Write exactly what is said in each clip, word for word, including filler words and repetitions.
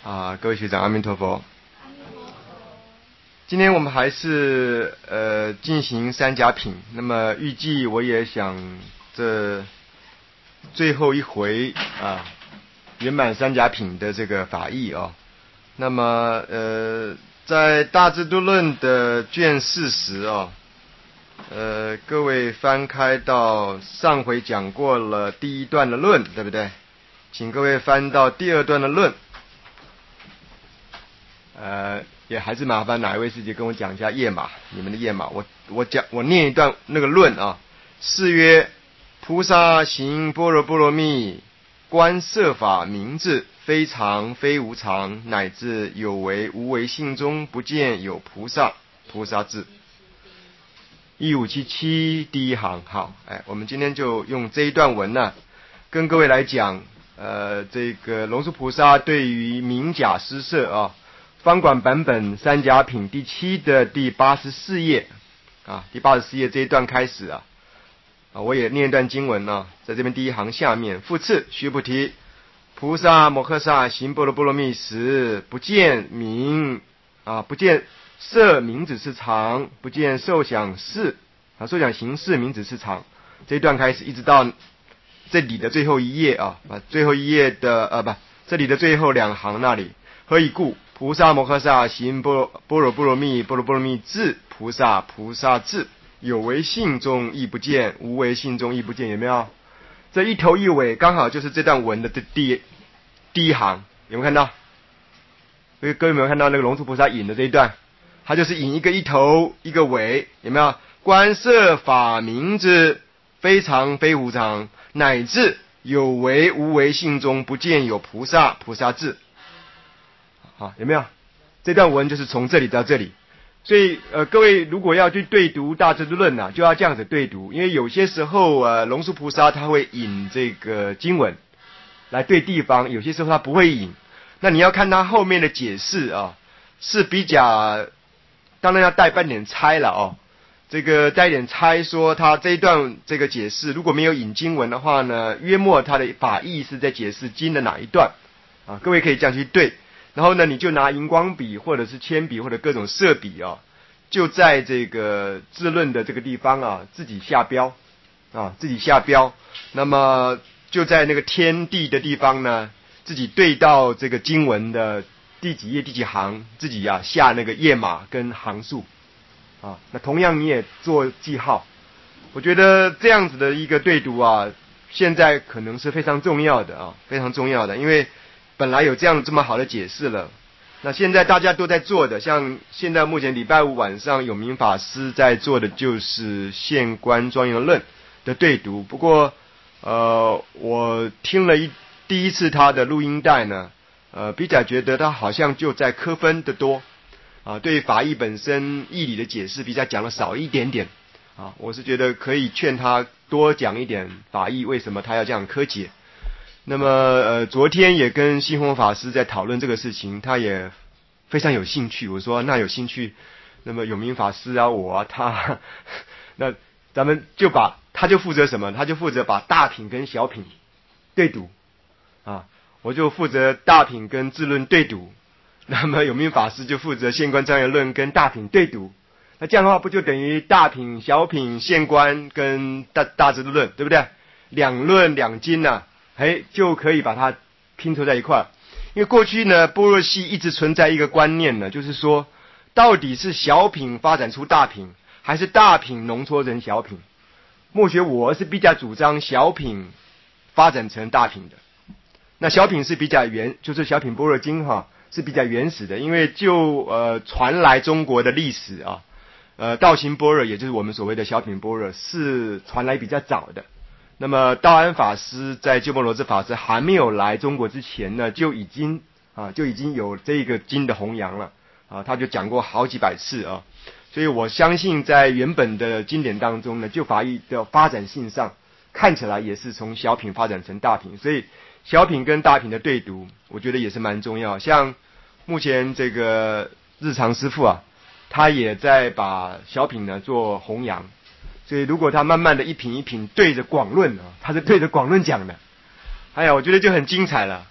啊，各位学长，阿弥陀佛。今天我们还是呃进行三甲品，那么预计我也想这最后一回啊圆满三甲品的这个法义啊。那么呃在大智度论的卷四十啊，呃各位翻开到上回讲过了第一段的论，对不对？请各位翻到第二段的论。呃，也还是麻烦哪一位师姐跟我讲一下页码，你们的页码。我我讲我念一段那个论啊。是曰：菩萨行般若波罗蜜，观色法明智，非常非无常，乃至有为无为性中不见有菩萨，菩萨智。一五七七第一行。好，哎，我们今天就用这一段文呢，跟各位来讲，呃，这个龙树菩萨对于明假施设啊。方广版本三甲品第七的第八十四页啊，第八十四页这一段开始啊，啊，我也念一段经文呢，在这边第一行下面，复次，须菩提，菩萨摩诃萨行般若波罗蜜时，不见名啊，不见色名指是常，不见受想事啊，受想行识名指是常。这一段开始一直到这里的最后一页啊，把最后一页的呃不，这里的最后两行那里，何以故？菩萨摩诃萨行般若波罗蜜，般若波罗蜜智，菩萨菩萨智，有为性中亦不见，无为性中亦不见。有没有？这一头一尾刚好就是这段文的第第一行，有没有看到？各位有没有看到那个龙树菩萨引的这一段？他就是引一个一头一个尾，有没有？观色法明智，非常非无常，乃至有为无为性中不见有菩萨，菩萨智。好，有没有？这段文就是从这里到这里，所以呃，各位如果要去对读大智度论呢，就要这样子对读，因为有些时候呃，龙树菩萨他会引这个经文来对地方，有些时候他不会引，那你要看他后面的解释啊，是比较，当然要带半点猜了哦，这个带一点猜说他这一段这个解释如果没有引经文的话呢，约莫他的法义是在解释经的哪一段啊？各位可以这样去对。然后呢，你就拿荧光笔或者是铅笔或者各种色笔啊，就在这个智论的这个地方啊，自己下标啊，自己下标。那么就在那个天地的地方呢，自己对到这个经文的第几页第几行，自己啊下那个页码跟行数啊。那同样你也做记号。我觉得这样子的一个对读啊，现在可能是非常重要的啊，非常重要的，因为本来有这样这么好的解释了，那现在大家都在做的，像现在目前礼拜五晚上有明法师在做的就是现观庄严论的对读。不过呃，我听了一第一次他的录音带呢，呃，比较觉得他好像就在科分的多啊，对法义本身义理的解释比较讲的少一点点啊，我是觉得可以劝他多讲一点法义，为什么他要这样科解。那么呃，昨天也跟信宏法师在讨论这个事情，他也非常有兴趣。我说那有兴趣，那么永明法师啊，我啊他，那咱们就把他就负责什么？他就负责把大品跟小品对读啊，我就负责大品跟智论对读。那么永明法师就负责现观庄严论跟大品对读。那这样的话，不就等于大品、小品、现观跟大大智度论，对不对？两论两经呢、啊？哎，就可以把它拼凑在一块儿。因为过去呢，般若系一直存在一个观念呢，就是说，到底是小品发展出大品，还是大品浓缩成小品？末学我是比较主张小品发展成大品的。那小品是比较原，就是小品般若经哈是比较原始的，因为就呃传来中国的历史啊，呃道行般若，也就是我们所谓的小品般若，是传来比较早的。那么道安法师在鸠摩罗什法师还没有来中国之前呢，就已经啊就已经有这个经的弘扬了啊，他就讲过好几百次啊，所以我相信在原本的经典当中呢，就法义的发展性上看起来也是从小品发展成大品，所以小品跟大品的对读，我觉得也是蛮重要。像目前这个日常师父啊，他也在把小品呢做弘扬。所以如果他慢慢的一品一品对着广论啊，他是对着广论讲的，哎呀，我觉得就很精彩了。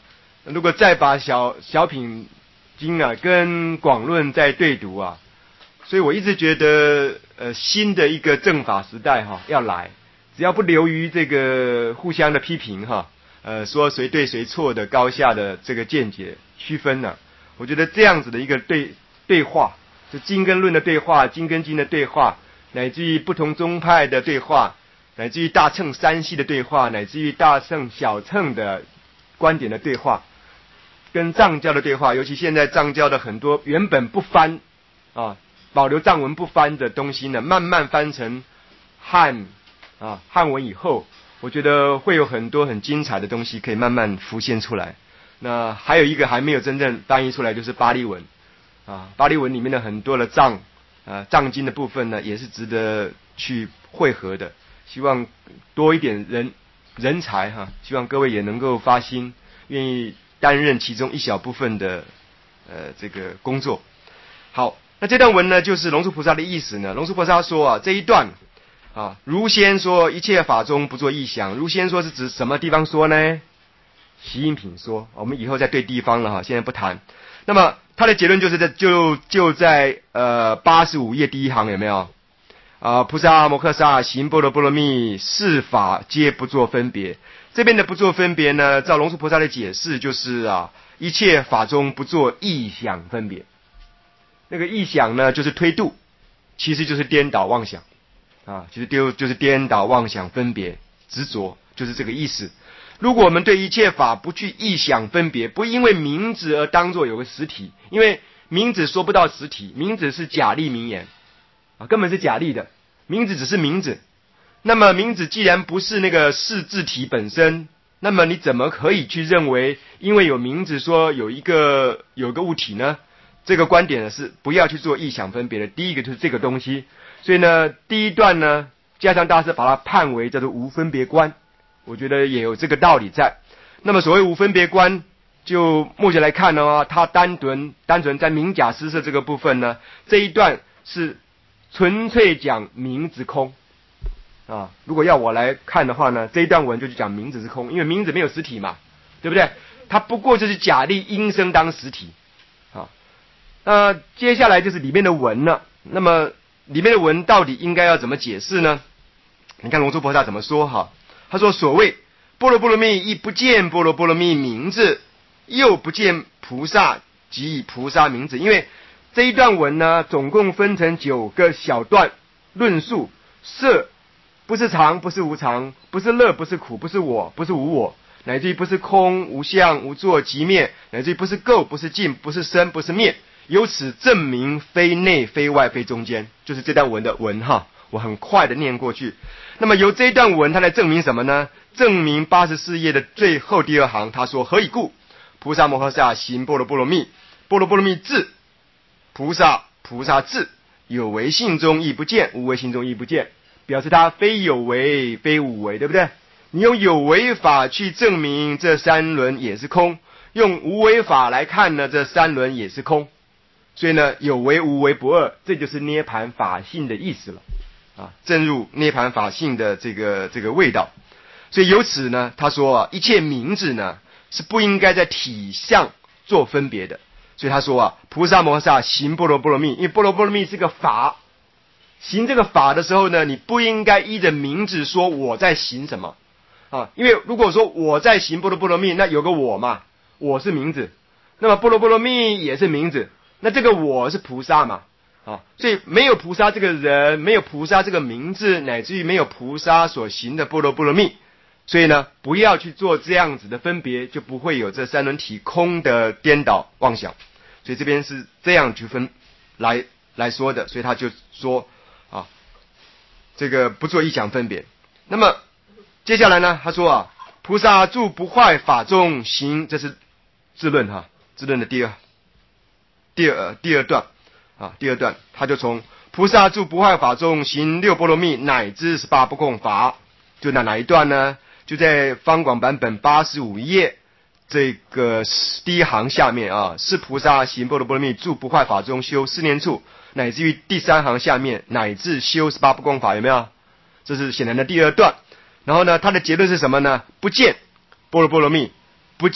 如果再把小小品经啊跟广论再对读啊，所以我一直觉得呃新的一个正法时代哈、啊、要来，只要不流于这个互相的批评哈、啊，呃说谁对谁错的高下的这个见解区分呢、啊，我觉得这样子的一个对对话，就经跟论的对话，经跟经的对话，乃至于不同宗派的对话，乃至于大乘三系的对话，乃至于大乘小乘的观点的对话，跟藏教的对话，尤其现在藏教的很多原本不翻啊，保留藏文不翻的东西呢，慢慢翻成汉啊汉文以后，我觉得会有很多很精彩的东西可以慢慢浮现出来。那还有一个还没有真正翻译出来，就是巴利文啊，巴利文里面的很多的藏啊藏经的部分呢，也是值得去汇合的。希望多一点人人才哈、啊，希望各位也能够发心，愿意担任其中一小部分的呃这个工作。好，那这段文呢，就是龙树菩萨的意思呢。龙树菩萨说啊，这一段啊，如先说一切法中不作异想，如先说是指什么地方说呢？习音品说，我们以后再对地方了哈，现在不谈。那么他的结论就是在就就在呃八十五页第一行有没有？啊，菩萨摩诃萨行般若波罗蜜，是法皆不作分别。这边的不作分别呢，照龙树菩萨的解释就是啊，一切法中不作异想分别。那个异想呢，就是推度，其实就是颠倒妄想啊，其实丢就是颠倒妄想分别执着，就是这个意思。如果我们对一切法不去异想分别，不因为名字而当作有个实体，因为名字说不到实体，名字是假立名言啊，根本是假立的，名字只是名字。那么名字既然不是那个是字体本身，那么你怎么可以去认为因为有名字说有一个有个物体呢？这个观点呢是不要去做异想分别的。第一个就是这个东西，所以呢第一段呢加上大师把它判为叫做无分别观，我觉得也有这个道理在。那么所谓无分别观，就目前来看的话，它单纯单纯在名假施设这个部分呢，这一段是纯粹讲名之空啊。如果要我来看的话呢，这一段文就是讲名字之空，因为名字没有实体嘛，对不对？它不过就是假立音声当实体啊。那接下来就是里面的文了。那么里面的文到底应该要怎么解释呢？你看龙树菩萨怎么说哈？他说：所谓般若波罗蜜，亦不见般若波罗蜜名字，又不见菩萨即以菩萨名字。因为这一段文呢，总共分成九个小段论述色不是常，不是无常，不是乐，不是苦，不是我，不是无我，乃至于不是空，无相，无作，即灭，乃至于不是垢，不是净，不是生，不是灭。由此证明非内非外非中间，就是这段文的文哈。我很快的念过去。那么由这一段文它来证明什么呢？证明八十四页的最后第二行，他说：何以故？菩萨摩诃萨行般若波罗蜜，般若波罗蜜智，菩萨菩萨智，有为性中亦不见，无为性中亦不见，表示它非有为非无为，对不对？你用有为法去证明这三轮也是空，用无为法来看呢，这三轮也是空。所以呢，有为无为不二，这就是涅槃法性的意思了啊，正入涅槃法性的这个这个味道。所以由此呢，他说啊，一切名字呢是不应该在体相做分别的。所以他说啊，菩萨摩诃萨行般若波罗蜜，因为般若波罗蜜是个法，行这个法的时候呢，你不应该依着名字说我在行什么啊，因为如果说我在行般若波罗蜜，那有个我嘛，我是名字，那么般若波罗蜜也是名字。那这个我是菩萨嘛，啊，所以没有菩萨这个人，没有菩萨这个名字，乃至于没有菩萨所行的般若波罗蜜，所以呢，不要去做这样子的分别，就不会有这三轮体空的颠倒妄想。所以这边是这样去分来来说的，所以他就说啊，这个不做异想分别。那么接下来呢，他说啊，菩萨住不坏法中行，这是自论哈，自论的第二。第二第二段啊，第二段他就从菩萨住不坏法中行六波罗蜜乃至十八不共法，就那哪一段呢？就在方广版本八十五页这个第一行下面啊，是菩萨行般若波罗蜜住不坏法中修四念处，乃至于第三行下面乃至修十八不共法，有没有？这是显然的第二段。然后呢，他的结论是什么呢？不见般若波罗蜜，不见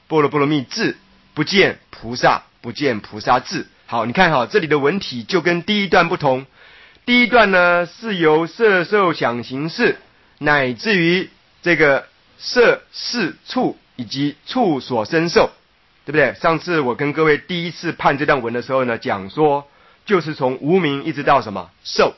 波罗波罗蜜智，不见菩萨，不见菩萨智。好，你看哈，这里的文体就跟第一段不同。第一段呢是由色受想行识，乃至于这个色识处以及处所生受，对不对？上次我跟各位第一次判这段文的时候呢，讲说就是从无明一直到什么受。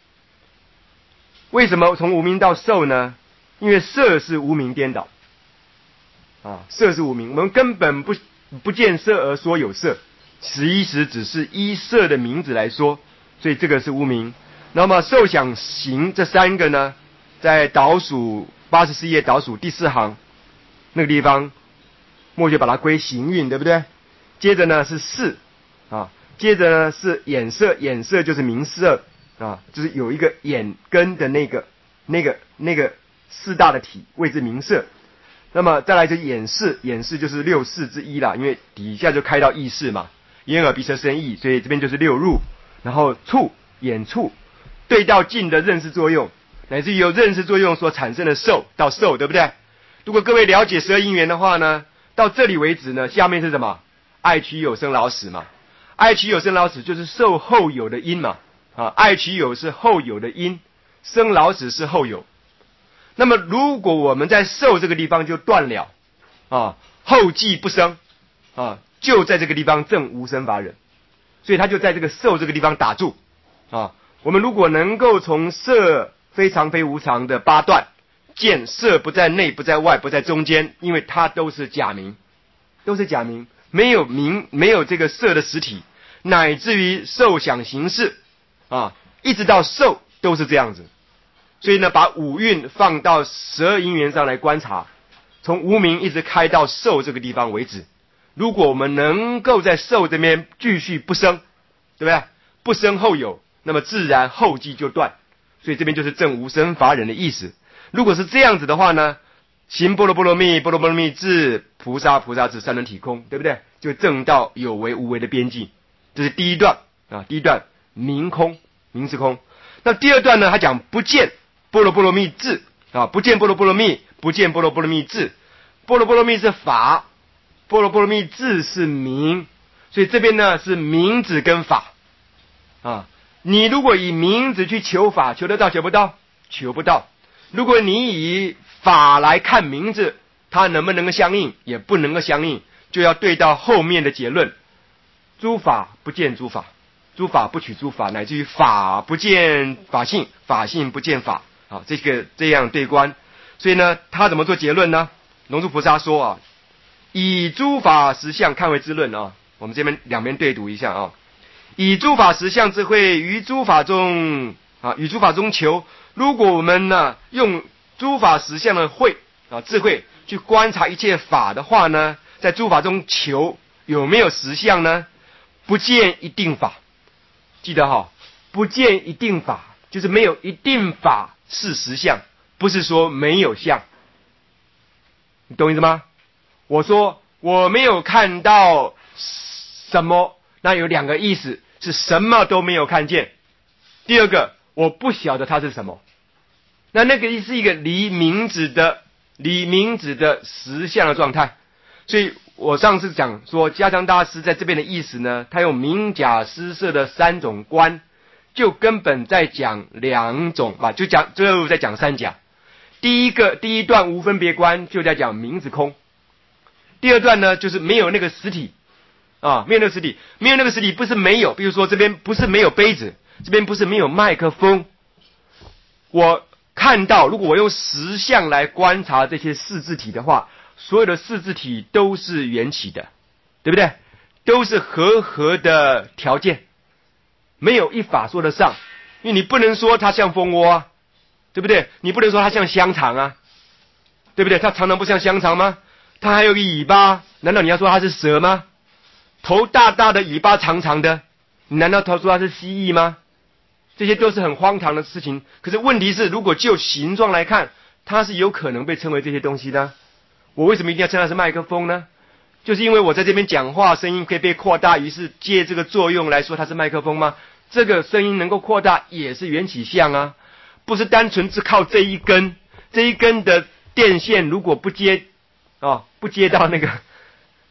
为什么从无明到受呢？因为色是无明颠倒啊，色是无明，我们根本不不见色而说有色，此一时只是依色的名字来说，所以这个是无明。那么受想行这三个呢，在倒数八十四页倒数第四行那个地方，墨学把它归行运，对不对？接着呢是识啊，接着呢是眼色，眼色就是名色啊，就是有一个眼根的那个那个那个四大的体谓之名色。那么再来就是眼识，眼识就是六识之一啦，因为底下就开到意识嘛，眼耳鼻舌身意，所以这边就是六入。然后触，眼触对到境的认识作用，乃至于由认识作用所产生的受到受，对不对？如果各位了解十二因缘的话呢，到这里为止呢，下面是什么？爱取有生老死嘛，爱取有生老死就是受后有的因嘛，啊，爱取有是后有的因，生老死是后有。那么如果我们在受这个地方就断了啊，后继不生啊，就在这个地方证无生法忍，所以他就在这个受这个地方打住啊。我们如果能够从色非常非无常的八段见色不在内不在外不在中间，因为它都是假名，都是假名，没有名，没有这个色的实体，乃至于受想行识啊，一直到受都是这样子。所以呢，把五蕴放到十二因缘上来观察，从无明一直开到受这个地方为止。如果我们能够在受这边继续不生，对不对？不生后有，那么自然后继就断。所以这边就是证无生法忍的意思。如果是这样子的话呢，行波罗波罗蜜，波罗波罗蜜至菩萨，菩萨至三轮体空，对不对？就证到有为无为的边际。这是第一段啊，第一段明空，明是空。那第二段呢，他讲不见波罗波罗蜜智啊，不见波罗波罗蜜，不见波罗波罗蜜智。波罗波罗蜜是法，波罗波罗蜜智是名，所以这边呢是名字跟法啊。你如果以名字去求法，求得到求不到？求不到。如果你以法来看名字，它能不能够相应？也不能够相应，就要对到后面的结论：诸法不见诸法，诸法不取诸法，乃至于法不见法性，法性不见法。好，这个这样对观。所以呢，他怎么做结论呢？龙树菩萨说啊，以诸法实相看为之论啊。我们这边两边对读一下啊。以诸法实相智慧于诸法中啊，与诸法中求。如果我们呢用诸法实相的慧啊智慧去观察一切法的话呢，在诸法中求有没有实相呢？不见一定法。记得哈，不见一定法就是没有一定法是实相，不是说没有相。你懂意思吗？我说我没有看到什么，那有两个意思，是什么都没有看见。第二个，我不晓得它是什么。那那个是一个离名字的离名字的实相的状态。所以我上次讲说，嘉祥大师在这边的意思呢，他用明假施设的三种观，就根本在讲两种吧，就讲最后在讲三假。第一个第一段无分别观就在讲名字空，第二段呢就是没有那个实体啊，没有那个实体，没有那个实体不是没有，比如说这边不是没有杯子，这边不是没有麦克风，我看到如果我用实相来观察这些四字体的话，所有的四字体都是缘起的，对不对？都是和合的条件，没有一法说得上，因为你不能说它像蜂窝啊，对不对？你不能说它像香肠啊，对不对？它常常不像香肠吗？它还有个尾巴，难道你要说它是蛇吗？头大大的，尾巴长长的，你难道说它是蜥蜴吗？这些都是很荒唐的事情。可是问题是，如果就形状来看，它是有可能被称为这些东西的。我为什么一定要称它是麦克风呢？就是因为我在这边讲话，声音可以被扩大，于是借这个作用来说它是麦克风吗？这个声音能够扩大也是缘起相啊，不是单纯只靠这一根，这一根的电线如果不接哦，不接到那个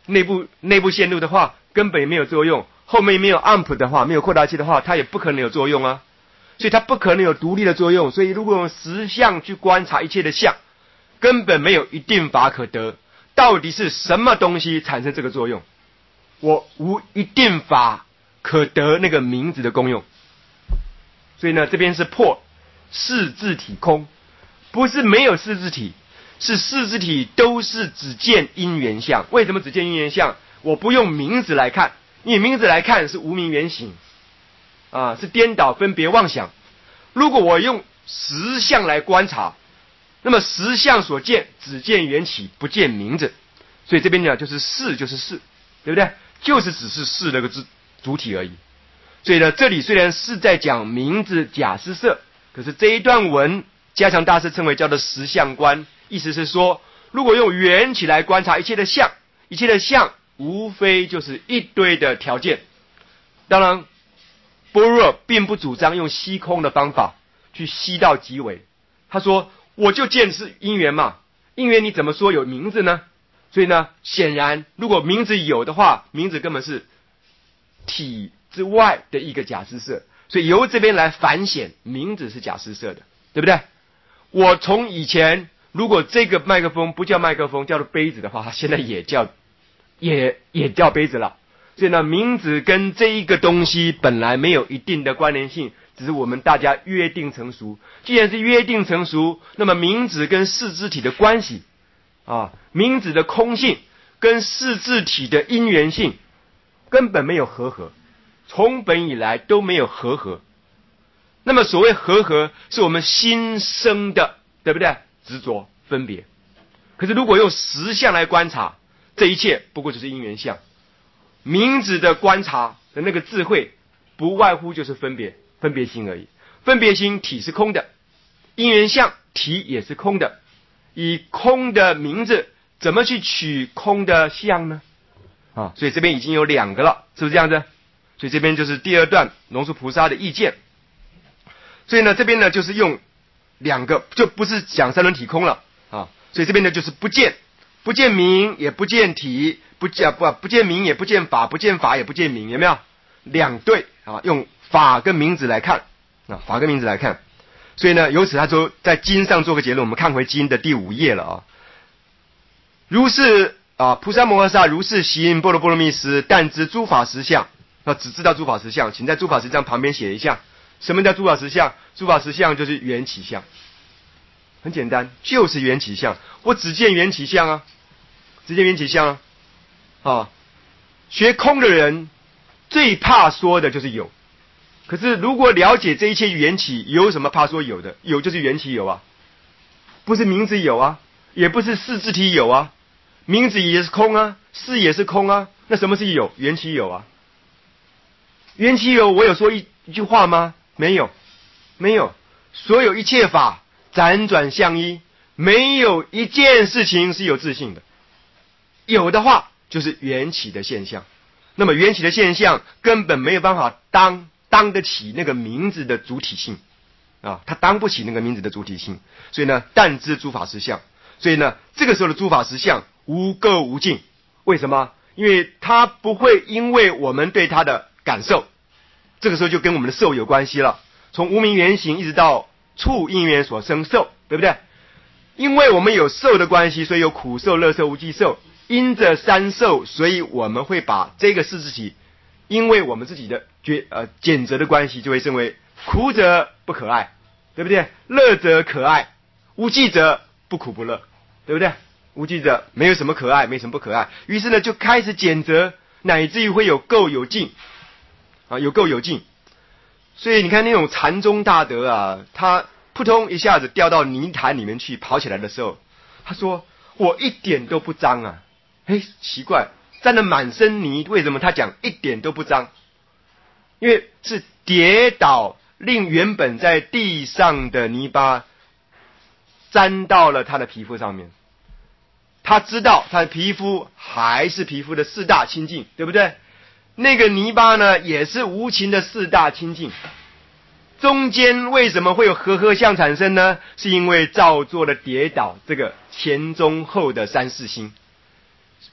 内部内部线路的话，根本也没有作用。后面没有 amp 的话，没有扩大器的话，它也不可能有作用啊。所以它不可能有独立的作用。所以如果用实相去观察一切的相，根本没有一定法可得。到底是什么东西产生这个作用？我无一定法可得那个名字的功用。所以呢，这边是破四字体空，不是没有四字体，是四字体都是只见因缘相。为什么只见因缘相？我不用名字来看，因为名字来看是无明缘行啊，是颠倒分别妄想。如果我用实相来观察，那么实相所见只见缘起，不见名字。所以这边呢，就是事就是事，对不对？就是只是事那个字主体而已。所以呢，这里虽然是在讲名字假施设，可是这一段文加强大师称为叫做实相观，意思是说，如果用缘起来观察一切的相，一切的相无非就是一堆的条件。当然般若并不主张用虚空的方法去虚到极微，他说我就见是因缘嘛，因缘你怎么说有名字呢？所以呢，显然如果名字有的话，名字根本是体之外的一个假施设，所以由这边来反显名字是假施设的，对不对？我从以前如果这个麦克风不叫麦克风，叫做杯子的话，它现在也叫也也叫杯子了。所以呢，名字跟这一个东西本来没有一定的关联性，只是我们大家约定成熟。既然是约定成熟，那么名字跟四肢体的关系啊，名字的空性跟四肢体的因缘性根本没有和合，从本以来都没有和合。那么所谓和合，是我们心生的，对不对？执着分别。可是如果用实相来观察，这一切不过就是因缘相。名字的观察的那个智慧，不外乎就是分别分别心而已。分别心体是空的，因缘相体也是空的。以空的名字怎么去取空的相呢？啊，所以这边已经有两个了，是不是这样子？所以这边就是第二段龙树菩萨的意见。所以呢，这边呢就是用两个，就不是讲三轮体空了啊。所以这边呢就是不见，不见名也不见体，不见不不见名也不见法，不见法也不见名，有没有？两对啊，用法跟名字来看啊，法跟名字来看。所以呢，由此他说在经上做个结论，我们看回经的第五页了啊。如是啊，菩萨摩诃萨如是行般若波罗蜜时，但知诸法实相啊，只知道诸法实相，请在诸法实相旁边写一下。什么叫诸法实相？诸法实相就是缘起相，很简单，就是缘起相。我只见缘起相啊，只见缘起相啊。啊，学空的人最怕说的就是有。可是如果了解这一切缘起，有什么怕说有的？有就是缘起有啊，不是名字有啊，也不是四字体有啊，名字也是空啊，事也是空啊。那什么是有？缘起有啊。缘起有，我有说一一句话吗？没有，没有。所有一切法辗转相依，没有一件事情是有自性的。有的话就是缘起的现象。那么缘起的现象根本没有办法当当得起那个名字的主体性啊，它当不起那个名字的主体性。所以呢，但知诸法实相。所以呢，这个时候的诸法实相无垢无净。为什么？因为它不会因为我们对它的感受，这个时候就跟我们的受有关系了。从无明缘行一直到触因缘所生受，对不对？因为我们有受的关系，所以有苦受、乐受、无记受。因着三受，所以我们会把这个四字体，因为我们自己的觉呃简择的关系，就会称为苦者不可爱，对不对？乐者可爱，无记者不苦不乐，对不对？无记者没有什么可爱，没什么不可爱，于是呢就开始简择，乃至于会有垢有净啊，有垢有净。所以你看那种禅宗大德啊，他扑通一下子掉到泥潭里面去，跑起来的时候，他说我一点都不脏啊。哎，奇怪，沾了满身泥，为什么他讲一点都不脏？因为是跌倒，令原本在地上的泥巴沾到了他的皮肤上面。他知道他的皮肤还是皮肤的四大清净，对不对？那个泥巴呢，也是无情的四大清净。中间为什么会有和合相产生呢？是因为造作了跌倒这个前中后的三世心。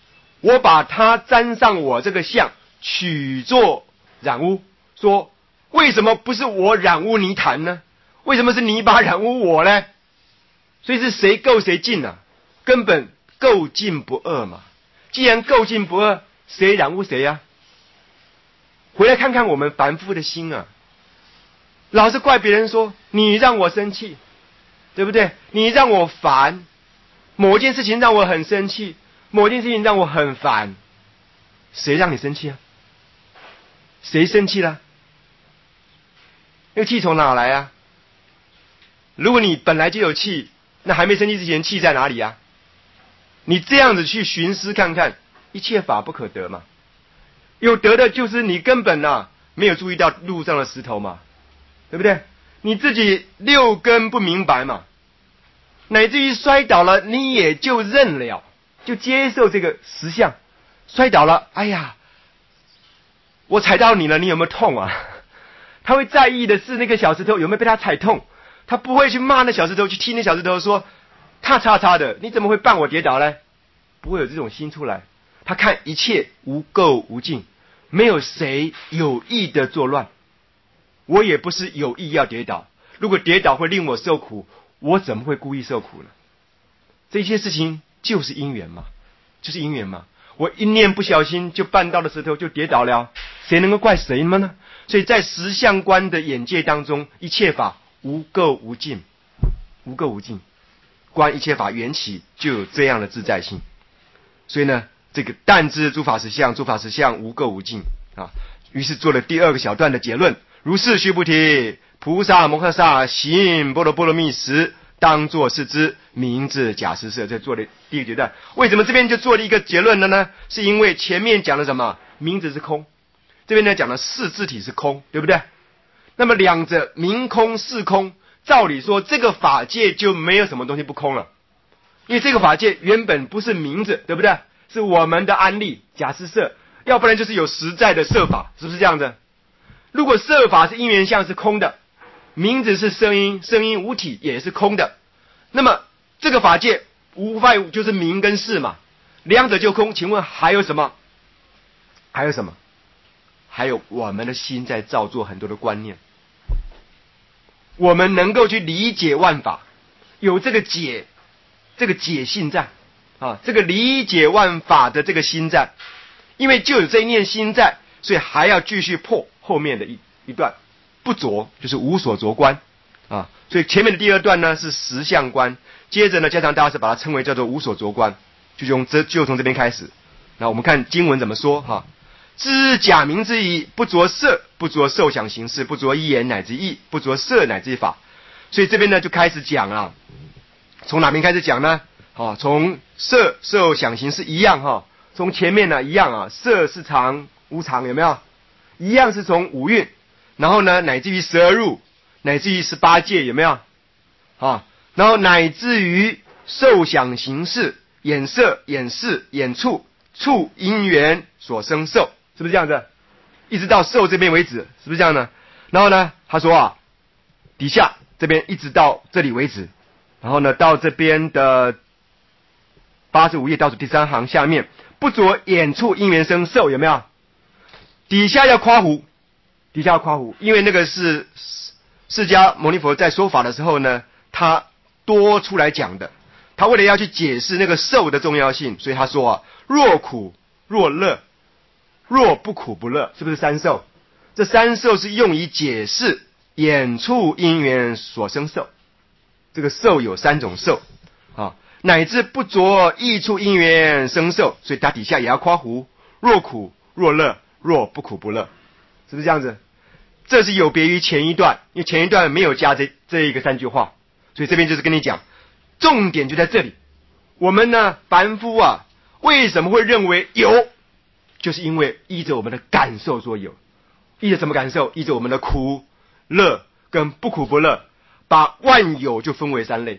我把它沾上我这个相，取作染污，说为什么不是我染污泥坛呢？为什么是泥巴染污我呢？所以是谁垢谁净啊？根本垢净不二嘛。既然垢净不二，谁染污谁呀、啊？回来看看我们凡夫的心啊，老是怪别人说你让我生气，对不对？你让我烦，某件事情让我很生气，某件事情让我很烦，谁让你生气啊？谁生气了？那个气从哪来啊？如果你本来就有气，那还没生气之前气在哪里啊？你这样子去寻思看看，一切法不可得嘛。有得的就是你根本啊没有注意到路上的石头嘛，对不对？你自己六根不明白嘛，乃至于摔倒了你也就认了，就接受这个实相。摔倒了，哎呀，我踩到你了，你有没有痛啊？他会在意的是那个小石头有没有被他踩痛，他不会去骂那小石头，去踢那小石头说他叉叉的，你怎么会绊我跌倒呢？不会有这种心出来。他看一切无垢无净，没有谁有意的作乱，我也不是有意要跌倒，如果跌倒会令我受苦，我怎么会故意受苦呢？这些事情就是因缘嘛，就是因缘嘛。我一念不小心就绊到了石头就跌倒了，谁能够怪谁吗呢？所以在实相观的眼界当中，一切法无垢无净，无垢无净，观一切法缘起就有这样的自在性。所以呢，这个但知诸法实相，诸法实相无垢无净啊。于是做了第二个小段的结论：如是须菩提，菩萨摩诃萨行般若波罗蜜时，当作是之，名字假施设。这做了第一个阶段。为什么这边就做了一个结论了呢？是因为前面讲了什么？名字是空，这边呢讲了事自体是空，对不对？那么两者名空事空，照理说这个法界就没有什么东西不空了，因为这个法界原本不是名字，对不对？是我们的安立假施设，要不然就是有实在的设法，是不是这样子？如果设法是因缘相是空的，名字是声音，声音无体也是空的，那么这个法界无外乎就是名跟事嘛，两者就空。请问还有什么？还有什么？还有我们的心在造作很多的观念，我们能够去理解万法，有这个解，这个解性在啊，这个理解万法的这个心在，因为就有这一念心在，所以还要继续破后面的一一段不着，就是无所着观啊。所以前面的第二段呢是实相观，接着呢加长大师把它称为叫做无所着观，就从这就从这边开始。那我们看经文怎么说哈。知假名之意，不着色，不着受想行识，不着一言乃至意，不着色乃至法。所以这边呢就开始讲啊，从哪边开始讲呢？啊，从色受想行识一样哈，从前面呢一样啊，色是常无常，有没有？一样是从五蕴，然后呢乃至于十二入，乃至于十八界，有没有？啊，然后乃至于受想行识，眼色、眼识、眼触、触因缘所生受。是不是这样子？一直到受这边为止，是不是这样呢？然后呢，他说啊，底下这边一直到这里为止，然后呢，到这边的八十五页倒数第三行下面，不着眼触因缘生受，有没有？底下要夸胡，底下要夸胡，因为那个是释迦牟尼佛在说法的时候呢，他多出来讲的，他为了要去解释那个受的重要性，所以他说啊，若苦若乐。若不苦不乐，是不是三受？这三受是用以解释眼触因缘所生受。这个受有三种受啊，乃至不着意触因缘生受，所以它底下也要夸胡，若苦若乐，若不苦不乐，是不是这样子？这是有别于前一段，因为前一段没有加这这一个三句话，所以这边就是跟你讲，重点就在这里。我们呢，凡夫啊，为什么会认为有？就是因为依着我们的感受所有，依着什么感受？依着我们的苦、乐跟不苦不乐，把万有就分为三类。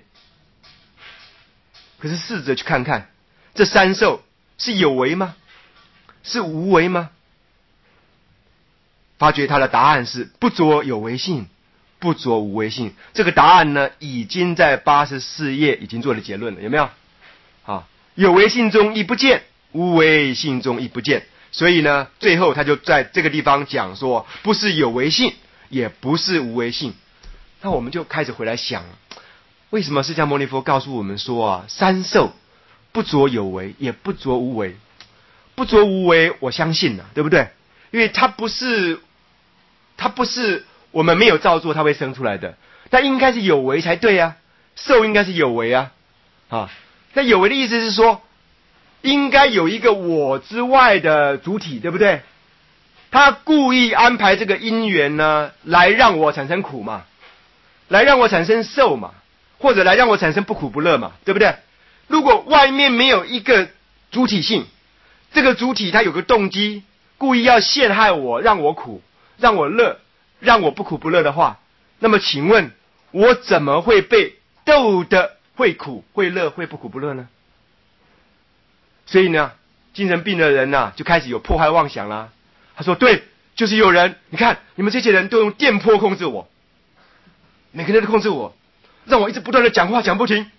可是试着去看看，这三受是有为吗？是无为吗？发觉他的答案是不着有为性，不着无为性。这个答案呢，已经在八十四页已经做了结论了，有没有？啊，有为性中亦不见无为性中亦不见。所以呢，最后他就在这个地方讲说，不是有为性，也不是无为性。那我们就开始回来想，为什么释迦牟尼佛告诉我们说啊，三受不着有为，也不着无为。不着无为，我相信啊，对不对？因为它不是，它不是我们没有造作它会生出来的，它应该是有为才对啊。受应该是有为啊，啊，那有为的意思是说，应该有一个我之外的主体，对不对？他故意安排这个因缘呢，来让我产生苦嘛，来让我产生受嘛，或者来让我产生不苦不乐嘛，对不对？如果外面没有一个主体性，这个主体他有个动机，故意要陷害我，让我苦，让我乐，让我不苦不乐的话，那么请问我怎么会被逗的会苦会乐会不苦不乐呢？所以呢，精神病的人呢、啊、就开始有迫害妄想啦。他说对，就是有人，你看你们这些人都用电波控制我，每个人都控制我，让我一直不断的讲话讲不停，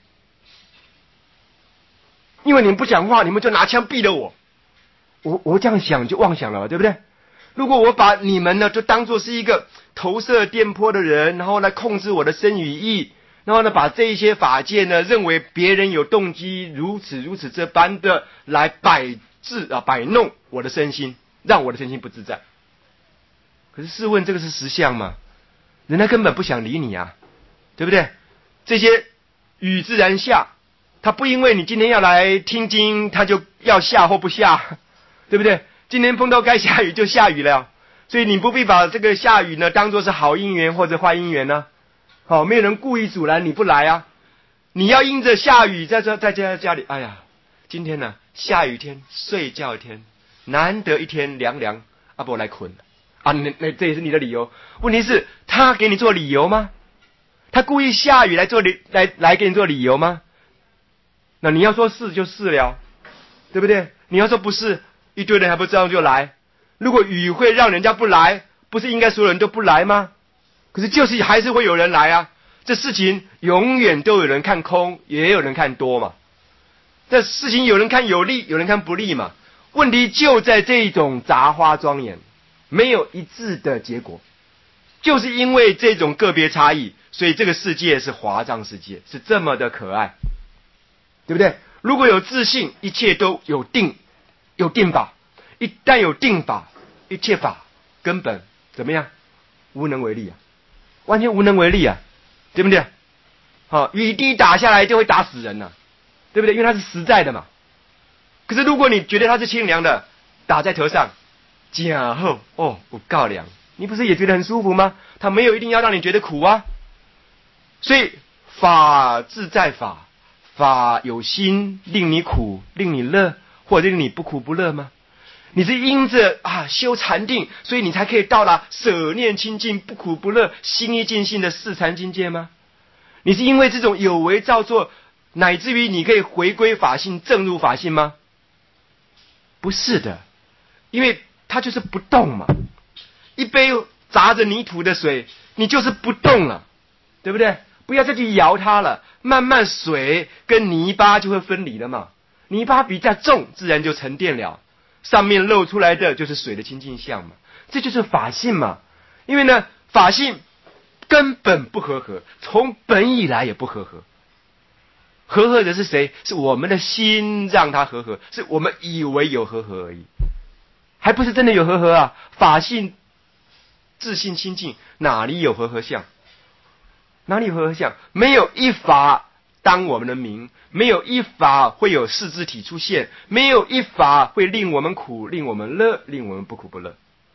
因为你们不讲话，你们就拿枪毙了我。我我这样想就妄想了，对不对？如果我把你们呢就当作是一个投射电波的人，然后来控制我的身语意，然后呢把这一些法界呢认为别人有动机，如此如此这般的来摆置啊摆弄我的身心，让我的身心不自在。可是试问这个是实相吗？人家根本不想理你啊，对不对？这些雨自然下，他不因为你今天要来听经，他就要下或不下，对不对？今天碰到该下雨就下雨了，所以你不必把这个下雨呢当作是好因缘或者坏因缘呢。好，没有人故意阻拦你不来啊。你要因着下雨在这在家家里，哎呀，今天呢下雨天，睡觉天，难得一天凉凉，阿伯来困啊，那那这也是你的理由。问题是，他给你做理由吗？他故意下雨来做理来来给你做理由吗？那你要说是就是了，对不对？你要说不是，一堆人还不知道就来。如果雨会让人家不来，不是应该所有人都不来吗？可是就是还是会有人来啊。这事情永远都有人看空，也有人看多嘛。这事情有人看有利，有人看不利嘛。问题就在这种杂花庄严，没有一致的结果。就是因为这种个别差异，所以这个世界是华藏世界，是这么的可爱，对不对？如果有自信，一切都有定，有定法。一旦有定法，一切法根本怎么样？无能为力啊，完全无能为力啊，对不对？好，雨滴打下来就会打死人了、啊，对不对？因为它是实在的嘛。可是如果你觉得它是清凉的，打在头上，假后哦，我告凉，你不是也觉得很舒服吗？它没有一定要让你觉得苦啊。所以法自在法，法有心令你苦，令你乐，或者令你不苦不乐吗？你是因着啊修禅定，所以你才可以到达舍念清净、不苦不乐、心意尽性的四禅境界吗？你是因为这种有为造作，乃至于你可以回归法性、正入法性吗？不是的，因为它就是不动嘛。一杯砸着泥土的水，你就是不动了，对不对？不要再去摇它了，慢慢水跟泥巴就会分离了嘛。泥巴比较重，自然就沉淀了。上面露出来的就是水的清净相嘛，这就是法性嘛。因为呢，法性根本不和合，从本以来也不和合。和合的是谁？是我们的心让它和合，是我们以为有和合而已，还不是真的有和合啊。法性自性清净，哪里有和合相？哪里有和合相？没有一法当我们的名，没有一法会有四肢体出现，没有一法会令我们苦，令我们乐，令我们不苦不乐。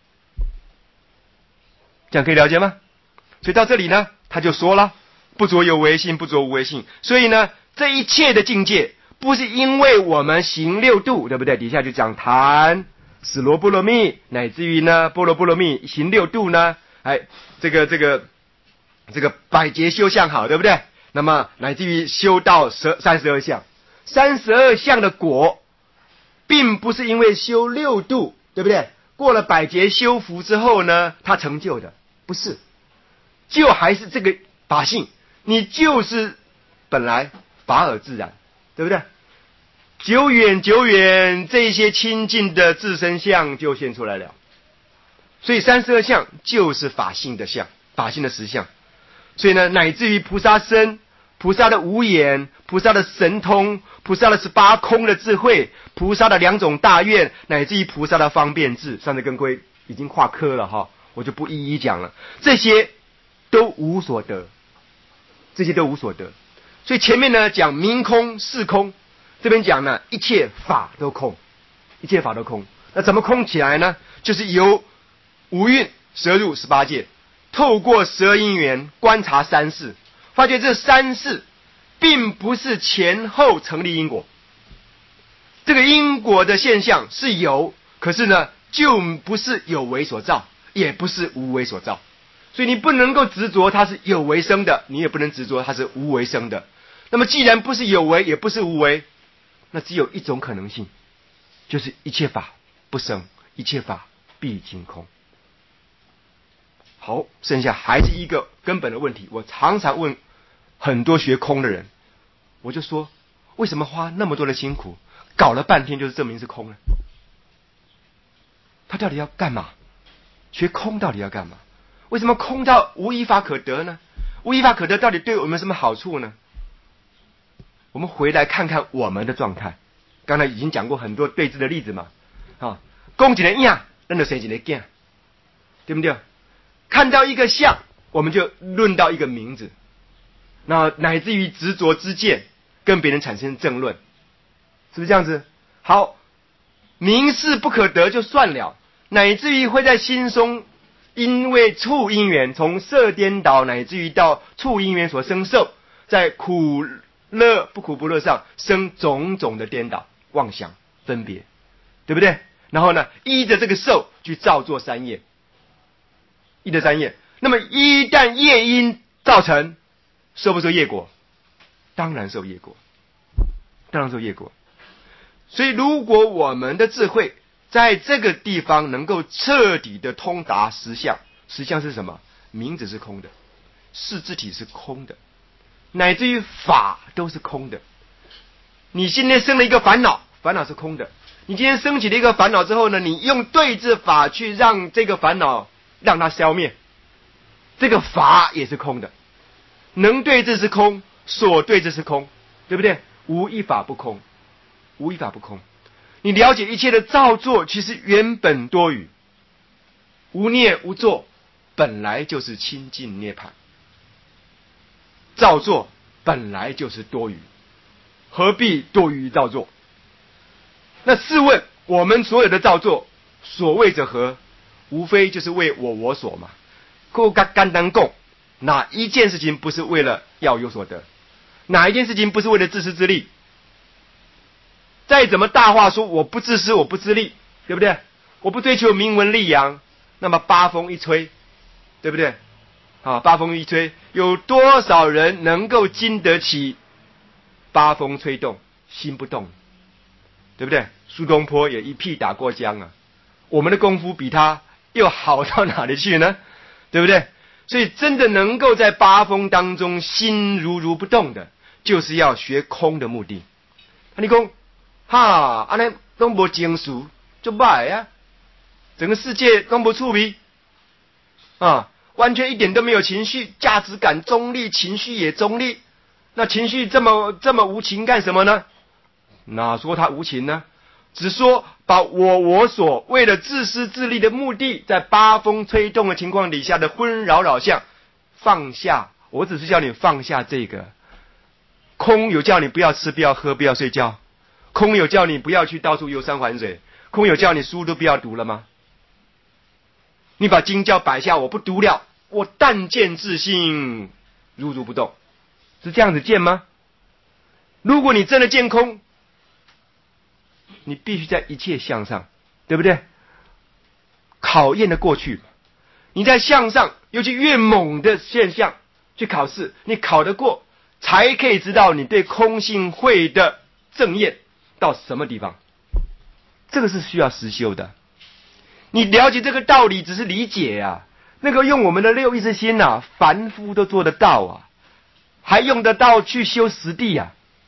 这样可以了解吗？所以到这里呢，他就说了，不着有为性，不着无为性。所以呢，这一切的境界，不是因为我们行六度，对不对？底下就讲谈死罗波罗蜜，乃至于呢，波罗波罗蜜行六度呢，哎，这个这个这个百劫修相好，对不对？那么乃至于修到十三十二相，三十二相的果，并不是因为修六度，对不对？过了百劫修福之后呢，他成就的，不是，就还是这个法性，你就是本来法尔自然，对不对？ 久远久远，这些清净的自身相就现出来了。所以三十二相就是法性的相，法性的实相。所以呢，乃至于菩萨身、菩萨的无眼、菩萨的神通、菩萨的十八空的智慧、菩萨的两种大愿，乃至于菩萨的方便智，上次跟各位已经画科了哈，我就不一一讲了。这些都无所得，这些都无所得。所以前面呢讲明空是空，这边讲呢一切法都空，一切法都空。那怎么空起来呢？就是由五蕴摄入十八界，透过十二因缘观察三世，发觉这三世并不是前后成立因果，这个因果的现象是有，可是呢就不是有为所造，也不是无为所造。所以你不能够执着它是有为生的，你也不能执着它是无为生的。那么既然不是有为也不是无为，那只有一种可能性，就是一切法不生，一切法毕竟空。好，剩下还是一个根本的问题，我常常问很多学空的人，我就说为什么花那么多的辛苦搞了半天就是证明是空呢？他到底要干嘛？学空到底要干嘛？为什么空到无一法可得呢？无一法可得到底对我们有什么好处呢？我们回来看看我们的状态，刚才已经讲过很多对峙的例子嘛，啊，讲一个影，咱就生一个囝，对不对？看到一个相，我们就论到一个名字，那乃至于执着之见，跟别人产生争论，是不是这样子？好，名事不可得就算了，乃至于会在心中因为触因缘，从色颠倒乃至于到触因缘所生受，在苦乐不苦不乐上生种种的颠倒妄想分别，对不对？然后呢，依着这个受去造作三业，依着三业。那么一旦业因造成，受不受业果？当然受业果，当然受业果。所以如果我们的智慧在这个地方能够彻底的通达实相，实相是什么？名字是空的，事自体是空的，乃至于法都是空的。你今天生了一个烦恼，烦恼是空的。你今天升起了一个烦恼之后呢，你用对治法去让这个烦恼让它消灭，这个法也是空的。能对治是空，所对治是空，对不对？无一法不空，无一法不空。你了解一切的造作其实原本多余，无念无作本来就是清净涅槃，造作本来就是多余，何必多余造作？那试问我们所有的造作所谓者何？无非就是为我我所嘛。够干单供，哪一件事情不是为了要有所得？哪一件事情不是为了自私自利？再怎么大话说我不自私我不自利，对不对？我不追求名闻利养，那么八风一吹，对不对？啊，八风一吹，有多少人能够经得起八风吹动，心不动？对不对？苏东坡也一屁打过江啊，我们的功夫比他又好到哪里去呢？对不对？所以真的能够在八风当中心如如不动的，就是要学空的目的。你说哈，安尼都没情绪就歹啊，整个世界都不触鼻啊，完全一点都没有情绪，价值感中立，情绪也中立。那情绪这么这么无情干什么呢？哪说它无情呢？只说把我我所为了自私自利的目的，在八风吹动的情况底下的纷扰扰相放下。我只是叫你放下这个空，有叫你不要吃不要喝不要睡觉，空有叫你不要去到处游山玩水，空有叫你书都不要读了吗？你把经教摆下，我不读了，我但见自性如如不动，是这样子见吗？如果你真的见空，你必须在一切相上，对不对？考验的过去，你在相上，尤其越猛的现象去考试，你考得过，才可以知道你对空性慧的正验到什么地方。这个是需要实修的。你了解这个道理只是理解啊，那个用我们的六意识心啊，凡夫都做得到啊，还用得到去修实地啊。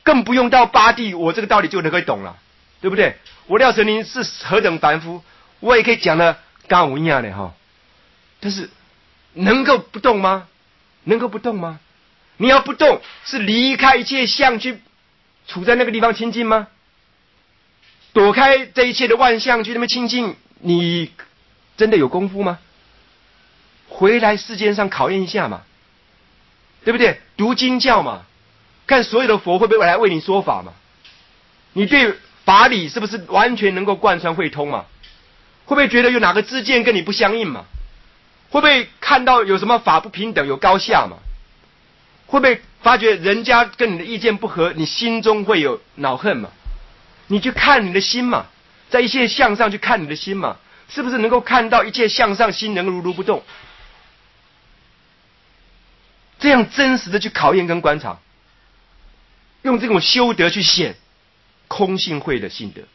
更不用到八地，我这个道理就能够懂了，对不对？我廖成林是何等凡夫，我也可以讲的刚无一样的哈。但是能够不动吗？能够不动吗？你要不动，是离开一切相去，处在那个地方清净吗？躲开这一切的万象去那么清净，你真的有功夫吗？回来世间上考验一下嘛，对不对？读经教嘛，看所有的佛会不会来为你说法嘛？你对法理是不是完全能够贯穿会通嘛？会不会觉得有哪个知见跟你不相应嘛？会不会看到有什么法不平等有高下嘛？会不会发觉人家跟你的意见不合，你心中会有恼恨嘛？你去看你的心嘛，在一切相上去看你的心嘛，是不是能够看到一切相上心能如如不动？这样真实的去考验跟观察，用这种修德去显空性慧的性德。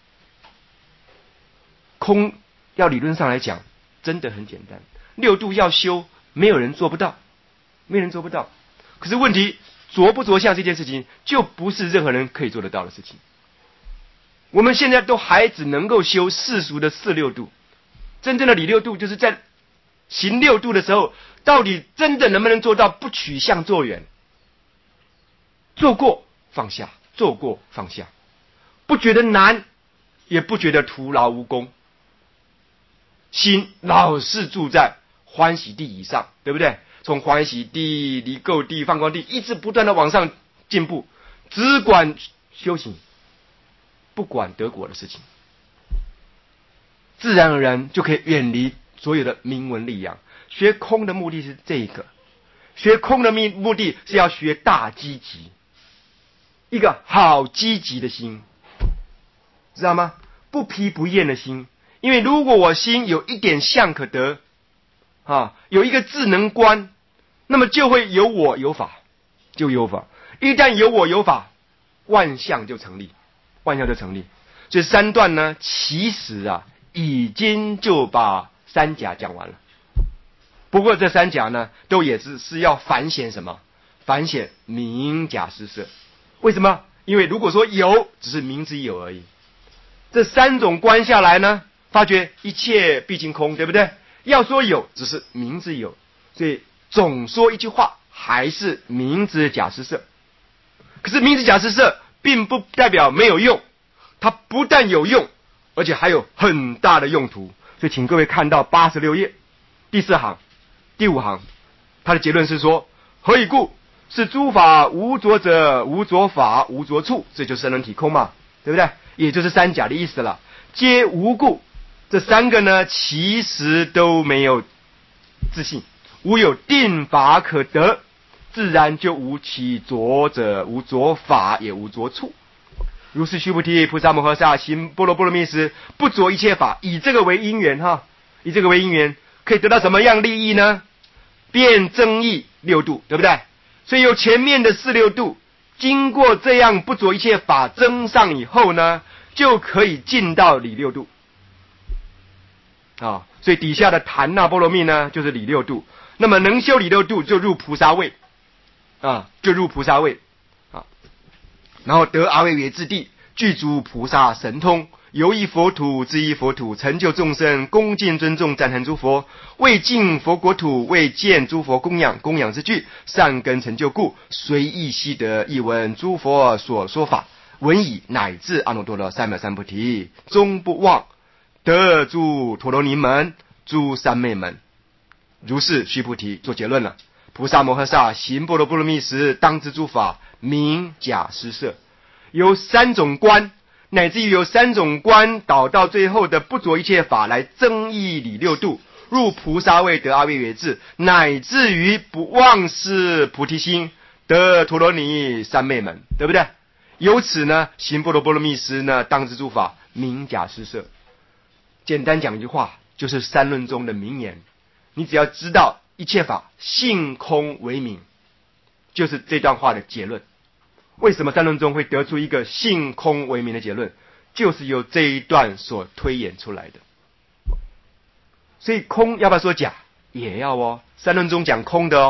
空要理论上来讲真的很简单，六度要修，没有人做不到，没有人做不到。可是问题着不着相这件事情，就不是任何人可以做得到的事情。我们现在都还只能够修世俗的四六度，真正的理六度就是在行六度的时候，到底真的能不能做到不取相做缘？做过放下，做过放下，不觉得难，也不觉得徒劳无功，心老是住在欢喜地以上，对不对？从欢喜地、离垢地、放光地，一直不断的往上进步，只管修行，不管得果的事情，自然而然就可以远离所有的名闻利养。学空的目的是这个，学空的目的是要学大积极，一个好积极的心，知道吗？不疲不厌的心。因为如果我心有一点相可得啊，有一个智能观，那么就会有我有法，就有法。一旦有我有法，万象就成立，万象就成立。所以三段呢，其实啊，已经就把三甲讲完了。不过这三甲呢，都也是是要反显什么？反显名假施设。为什么？因为如果说有，只是名之有而已。这三种观下来呢，发觉一切毕竟空，对不对？要说有，只是名之有。所以总说一句话，还是名之假施设。可是名之假施设，并不代表没有用，它不但有用，而且还有很大的用途。所以请各位看到八十六页第四行。第五行，他的结论是说：何以故？是诸法无着者，无着法，无着处，这就是三轮体空嘛，对不对？也就是三甲的意思了。皆无故，这三个呢，其实都没有自信，无有定法可得，自然就无其着者，无着法，也无着处。如是须菩提，菩萨摩诃萨行般若波罗蜜时，不着一切法，以这个为因缘哈，以这个为因缘。可以得到什么样利益呢？便增益六度，对不对？所以有前面的四六度，经过这样不着一切法增上以后呢，就可以进到理六度啊。所以底下的檀那波罗蜜呢，就是理六度。那么能修理六度，就入菩萨位啊，就入菩萨位啊。然后得阿惟越致地，具足菩萨神通。游依佛土，知依佛土，成就众生，恭敬尊重赞叹诸佛，为敬佛国土，为见诸佛供养，供养之具，善根成就故，随意悉得，亦闻诸佛所说法，闻已，乃至阿耨多罗三藐三菩提，终不忘得诸陀罗尼门，诸三昧门。如是须菩提做结论了。菩萨摩诃萨行般若波罗蜜时，当知诸法名假施设，有三种观，乃至于有三种观导到最后的不着一切法来增益理六度，入菩萨位得阿惟越致，乃至于不忘失菩提心得陀罗尼三昧门，对不对？由此呢，行般若波罗蜜时呢，当知诸法名假施设。简单讲一句话，就是三论中的名言。你只要知道一切法性空为名，就是这段话的结论。为什么三论中会得出一个性空为名的结论？就是由这一段所推演出来的。所以空要不要说假？也要哦。三论中讲空的哦，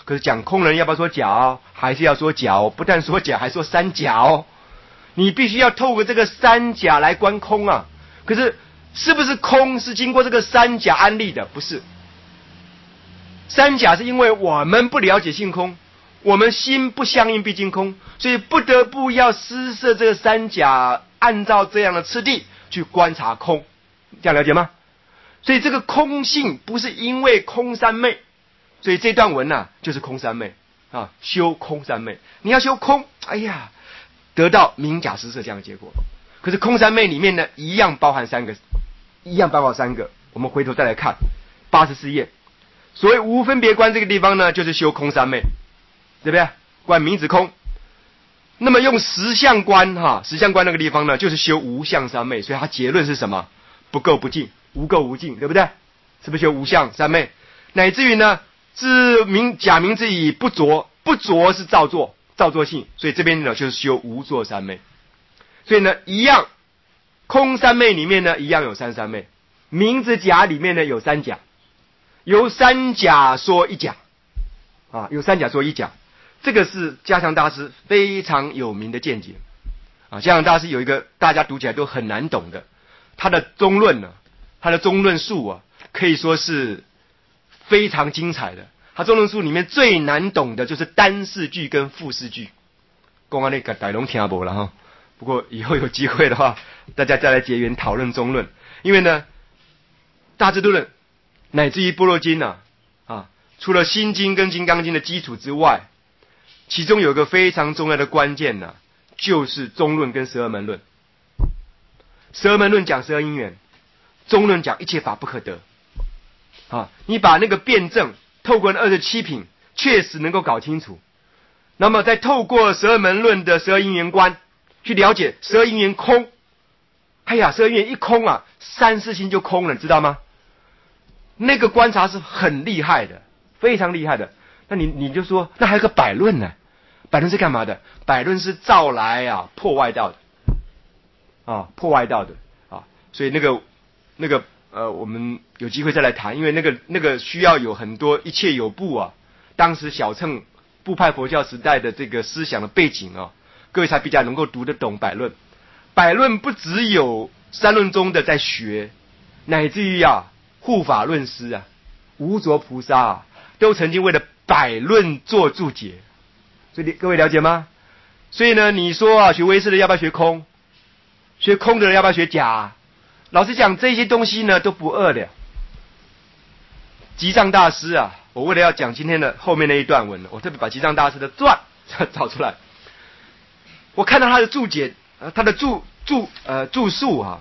可是讲空人要不要说假哦？还是要说假哦？不但说假，还说三假哦。你必须要透过这个三假来观空啊。可是是不是空是经过这个三假安立的？不是。三假是因为我们不了解性空，我们心不相应毕竟空，所以不得不要施设这个三假，按照这样的次第去观察空，这样了解吗？所以这个空性不是因为空三昧，所以这段文啊就是空三昧啊，修空三昧。你要修空，哎呀，得到明假施设这样的结果。可是空三昧里面呢，一样包含三个，一样包含三个。我们回头再来看八十四页，所谓无分别观这个地方呢，就是修空三昧，对不对？观明子空。那么用实相观哈，实相观那个地方呢，就是修无相三昧。所以它结论是什么？不垢不净，无垢无净，对不对？是不是修无相三昧？乃至于呢，知明假名之以不着，不着是造作，造作性，所以这边呢就是修无作三昧。所以呢，一样空三昧里面呢，一样有三三昧。名字假里面呢有三假，由三假说一假，啊，由三假说一假。这个是加强大师非常有名的见解啊。加强大师有一个大家读起来都很难懂的，他的中论呢，他的中论述啊，可以说是非常精彩的。他中论述里面最难懂的就是单四句跟复四句，公安那个大龙听不了哈。不过以后有机会的话，大家再来结缘讨论中论。因为呢，大智度论乃至于般若经啊，啊，除了心经跟金刚经的基础之外，其中有一个非常重要的关键呢、啊，就是中论跟十二门论。十二门论讲十二因缘，中论讲一切法不可得。啊，你把那个辩证透过那二十七品，确实能够搞清楚。那么再透过十二门论的十二因缘观，去了解十二因缘空。哎呀，十二因缘一空啊，三世心就空了，知道吗？那个观察是很厉害的，非常厉害的。那你你就说，那还有个百论呢？百论是干嘛的？百论是照来啊破外道的，啊破外道的啊。所以那个那个呃，我们有机会再来谈，因为那个那个需要有很多一切有部啊，当时小乘部派佛教时代的这个思想的背景啊，各位才比较能够读得懂百论。百论不只有三论中的在学，乃至于啊护法论师啊、无着菩萨啊，都曾经为了百论做注解。所以各位了解吗？所以呢，你说啊，学唯识的要不要学空？学空的人要不要学假？老实讲，这些东西呢都不二的。吉藏大师啊，我为了要讲今天的后面那一段文，我特别把吉藏大师的传找出来。我看到他的注解，呃，他的注注呃注述啊，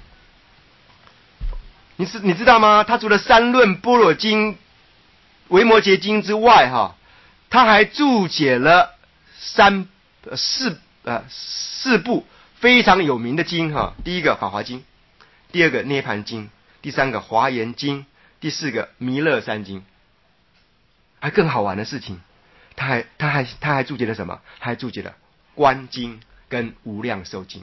你是你知道吗？他除了三论般若经、维摩诘经之外，哈，他还注解了三呃四呃四部非常有名的经哈。第一个《法华经》，第二个《涅盘经》，第三个《华严经》，第四个《弥勒三经》。还更好玩的事情，他还他还他还注解了什么？他还注解了《观经》跟《无量寿经》，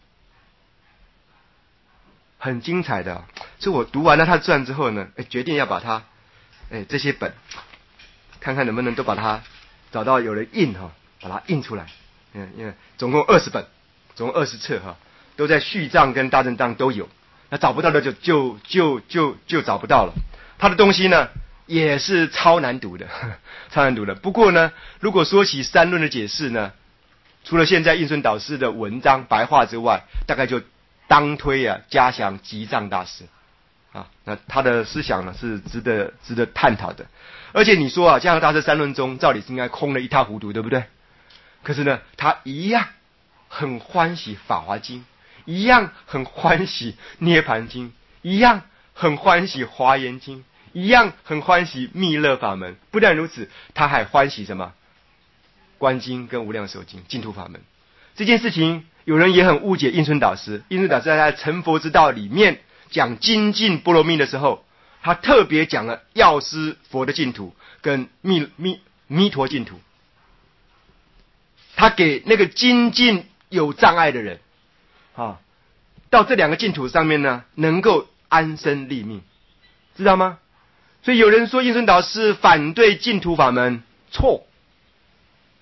很精彩的。所以我读完了他的传之后呢，哎，决定要把他哎这些本看看能不能都把它找到有人印哈，把它印出来。嗯，因为总共二十本，总共二十册哈，都在序藏跟大正藏都有。那找不到的就就就就就找不到了。他的东西呢也是超难读的，呵呵超难读的。不过呢，如果说起三论的解释呢，除了现在印顺导师的文章白话之外，大概就当推啊嘉祥吉藏大师啊，那他的思想呢是值得值得探讨的。而且你说啊，嘉祥大师三论中照理是应该空得一塌糊涂，对不对？可是呢，他一样很欢喜法华经，一样很欢喜涅盘经，一样很欢喜华严经，一样很欢喜密勒法门。不但如此，他还欢喜什么？观经跟无量寿经、净土法门。这件事情有人也很误解印顺导师。印顺导师在他的成佛之道里面讲精进波罗蜜的时候，他特别讲了药师佛的净土跟密密弥陀净土。他给那个精进有障碍的人啊，到这两个净土上面呢，能够安身立命，知道吗？所以有人说印顺导师反对净土法门，错，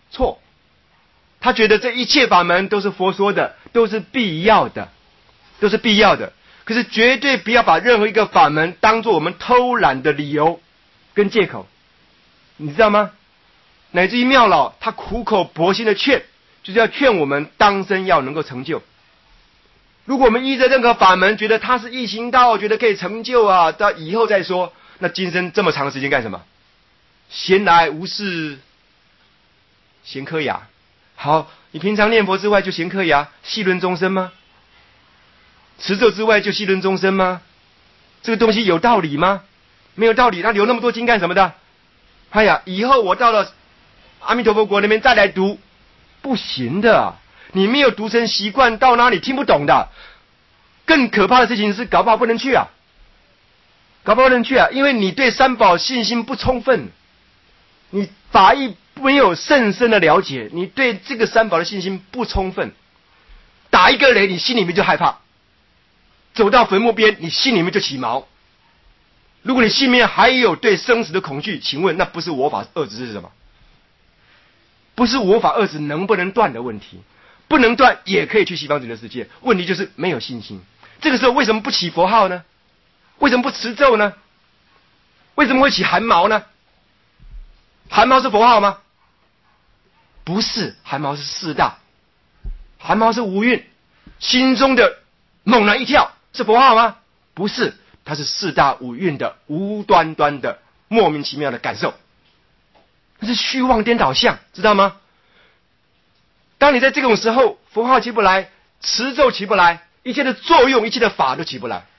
错。他觉得这一切法门都是佛说的，都是必要的，都是必要的。可是绝对不要把任何一个法门当作我们偷懒的理由跟借口，你知道吗？乃至于妙老他苦口婆心的劝，就是要劝我们当生要能够成就。如果我们依着任何法门，觉得他是易行道，觉得可以成就啊，到以后再说，那今生这么长的时间干什么？闲来无事，闲颗牙。好，你平常念佛之外就闲颗牙，戏论众生吗？持咒之外就戏论众生吗？这个东西有道理吗？没有道理，那留那么多经干什么的？哎呀，以后我到了阿弥陀佛国那边再来读，不行的。你没有读成习惯，到哪里听不懂的。更可怕的事情是，搞不好不能去啊，搞不好不能去啊，因为你对三宝信心不充分，你法义没有甚深的了解，你对这个三宝的信心不充分，打一个雷，你心里面就害怕，走到坟墓边，你心里面就起毛。如果你心里面还有对生死的恐惧，请问那不是我法二执是什么？不是我法二执能不能断的问题，不能断也可以去西方极乐世界，问题就是没有信心。这个时候为什么不起佛号呢？为什么不持咒呢？为什么会起汗毛呢？汗毛是佛号吗？不是，汗毛是四大，汗毛是五蕴，心中的猛然一跳是佛号吗？不是，它是四大五蕴的无端端的莫名其妙的感受，那是虚妄颠倒相，知道吗？当你在这种时候，佛号起不来，持咒起不来，一切的作用，一切的法都起不来。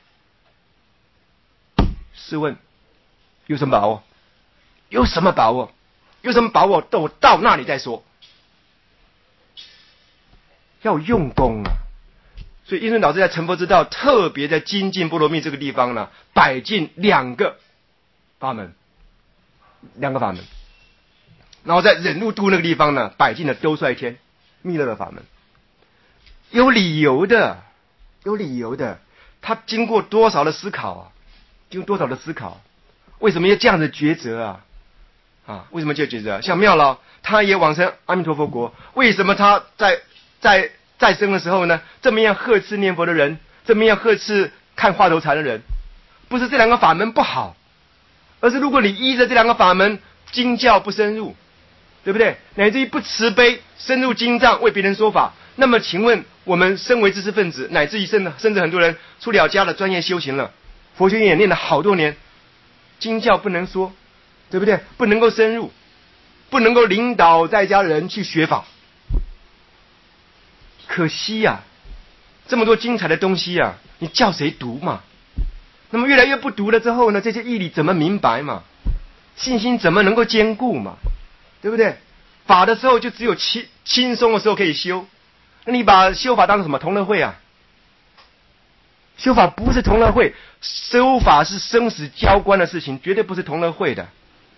试问，有什么把握？有什么把握？有什么把握？等我到那里再说。要用功啊！所以印顺导师在成佛之道，特别在精进波罗蜜这个地方呢，摆进两个法门，两个法门。然后在忍辱度那个地方呢，摆进了兜率天密勒的法门，有理由的，有理由的。他经过多少的思考啊？经过多少的思考？为什么要这样的抉择啊？啊，为什么就抉择？像妙老，他也往生阿弥陀佛国，为什么他在在在生的时候呢，这么样呵斥念佛的人，这么样呵斥看化头禅的人？不是这两个法门不好，而是如果你依着这两个法门，经教不深入，对不对？乃至于不慈悲，深入经藏为别人说法，那么请问我们身为知识分子，乃至于甚至甚至很多人出了家的专业修行了，佛学院也念了好多年，经教不能说，对不对？不能够深入，不能够领导在家人去学法，可惜呀、啊，这么多精彩的东西啊，你叫谁读嘛？那么越来越不读了之后呢，这些义理怎么明白嘛？信心怎么能够坚固嘛？对不对？法的时候就只有轻轻松的时候可以修，那你把修法当成什么同乐会啊？修法不是同乐会，修法是生死交关的事情，绝对不是同乐会的。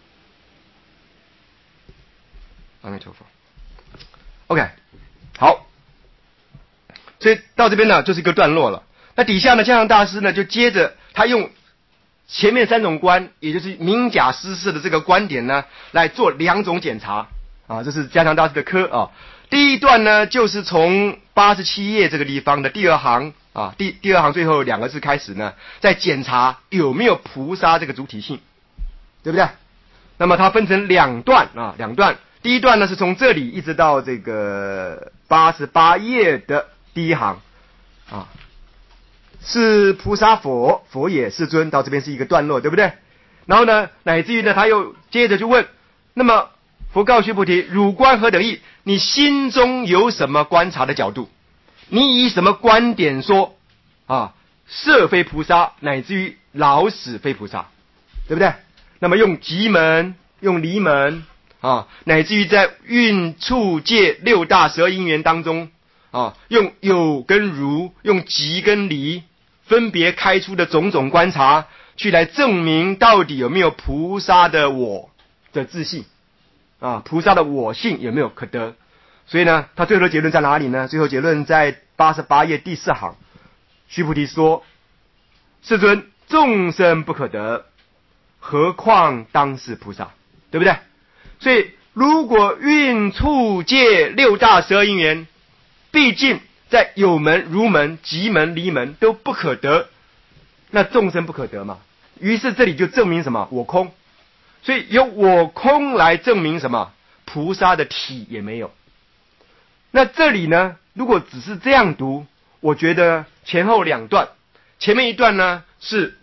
阿弥陀佛。OK， 好，所以到这边呢就是一个段落了。那底下呢，迦阳大师呢就接着他用前面三种观，也就是明假失事的这个观点呢，来做两种检查啊，这是迦阳大师的科啊。第一段呢，就是从八十七页这个地方的第二行啊，第第二行最后两个字开始呢，在检查有没有菩萨这个主体性，对不对？那么它分成两段啊，两段。第一段呢是从这里一直到这个八十八页的第一行啊。是菩萨佛，佛也世尊，到这边是一个段落，对不对？然后呢，乃至于呢，他又接着就问，那么佛告须菩提，汝观何等义？你心中有什么观察的角度？你以什么观点说啊？色非菩萨，乃至于老死非菩萨，对不对？那么用极门，用离门啊，乃至于在运处界六大十二因缘当中啊，用有跟如，用极跟离，分别开出的种种观察，去来证明到底有没有菩萨的我的自信啊，菩萨的我性有没有可得？所以呢，他最后的结论在哪里呢？最后结论在八十八页第四行，须菩提说：“世尊，众生不可得，何况当是菩萨？”对不对？所以如果运处界六大十二因缘，毕竟在有门、如门、即门、离门都不可得，那众生不可得嘛。于是这里就证明什么？我空。所以由我空来证明什么？菩萨的体也没有。那这里呢，如果只是这样读，我觉得前后两段，前面一段呢是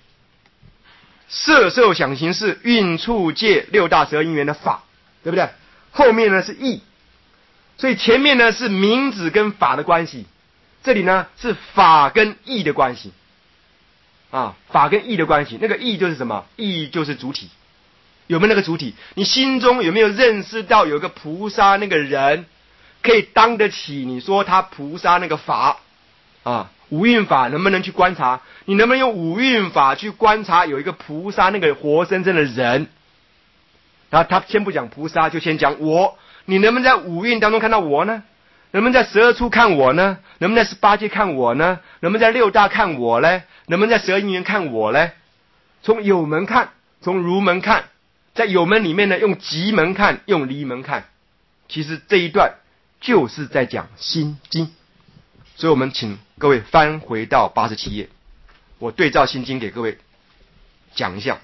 色受想行识运处界六大十二因缘的法，对不对？后面呢是义，所以前面呢是名字跟法的关系，这里呢是法跟义的关系啊，法跟义的关系。那个义就是什么？义就是主体，有没有那个主体？你心中有没有认识到有个菩萨那个人可以当得起你说他菩萨那个法啊？五蕴法能不能去观察？你能不能用五蕴法去观察有一个菩萨那个活生生的人？然后他先不讲菩萨，就先讲我。你能不能在五蕴当中看到我呢？能不能在十二处看我呢？能不能在十八界看我呢？能不能在六大看我呢？能不能在十二因缘看我呢？从有门看，从如门看，在有门里面呢，用即门看，用离门看。其实这一段就是在讲心经，所以我们请各位翻回到八十七页，我对照心经给各位讲一下。